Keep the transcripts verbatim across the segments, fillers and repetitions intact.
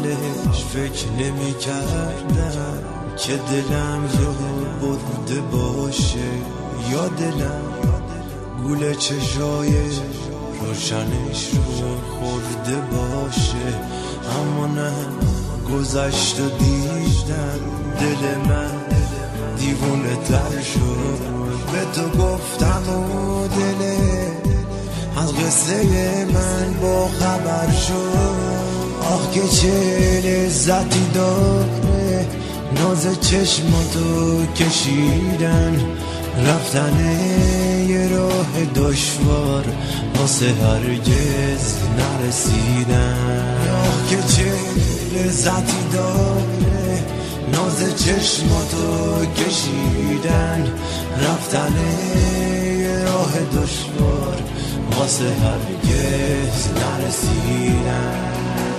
اولش فکر نمی کردم که دلم رو برده باشه، یا دلم گول چشای روشنش رو خورده باشه. اما نه، گذشت و دیدم دل من دیوونه تر شد. به تو گفتم و دل از قصه من با خبر شد. آه که چه لذتی داره ناز چشماتو کشیدن، رفتن یه راه دشوار واسه هرگز نرسیدن. آه که چه لذتی داره ناز چشماتو کشیدن، رفتن یه راه دشوار واسه هرگز نرسیدن.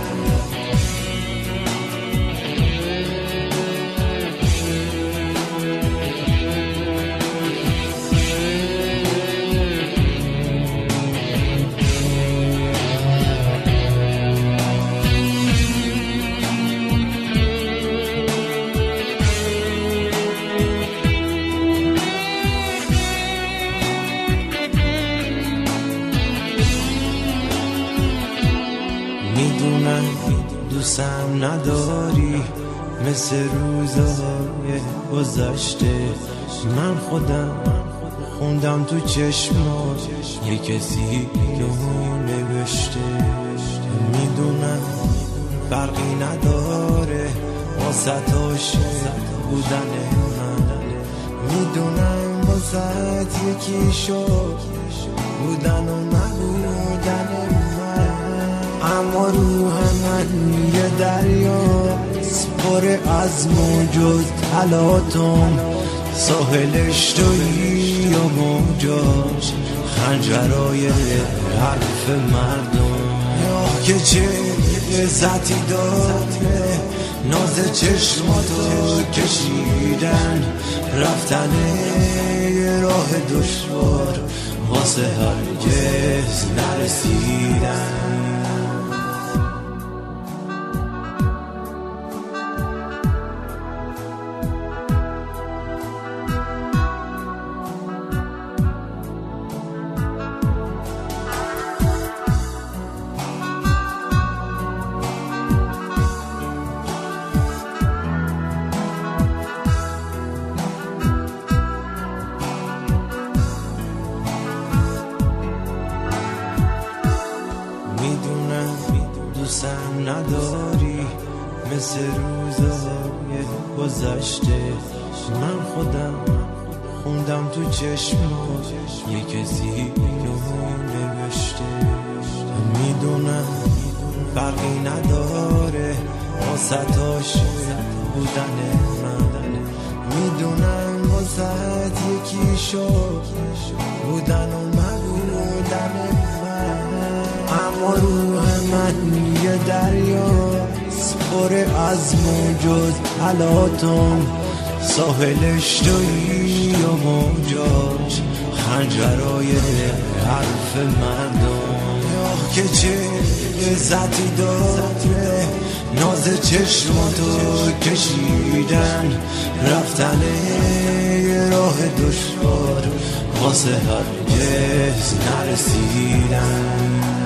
میدونم دوستم نداری مثل روزهای گذشته. من خودم خوندم تو چشمات یه کسی رو نوشته. میدونم فرقی نداره واسه عاشق بودن من، میدونم واسه یکی شد بودن و نبودن من. اما روح من یه دریاست پر از موج تلاطم، ساحلش تویی و موجاش خنجرای حرف مردم. یا که چه لذتی داره ناز چشماتو کشیدن، رفتن یه راه دشوار واسه هرگز نرسیدن. میدونم دوستم نداری مثل روزهای گذشته. من خودم خوندم تو چشمات یه کسی رو نوشته. میدونم فرقی نداره واسه عاشق بودن من، میدونم واسه یکی شد بودن و نبودن من. اما روح من یه دریاست پر از موج تلاطم، ساحلش تویی و موجاش خنجرای حرف مردم. یا که چه لذتی داره ناز چشماتو کشیدن، رفتن یه راه دشوار واسه هرگز نرسیدن.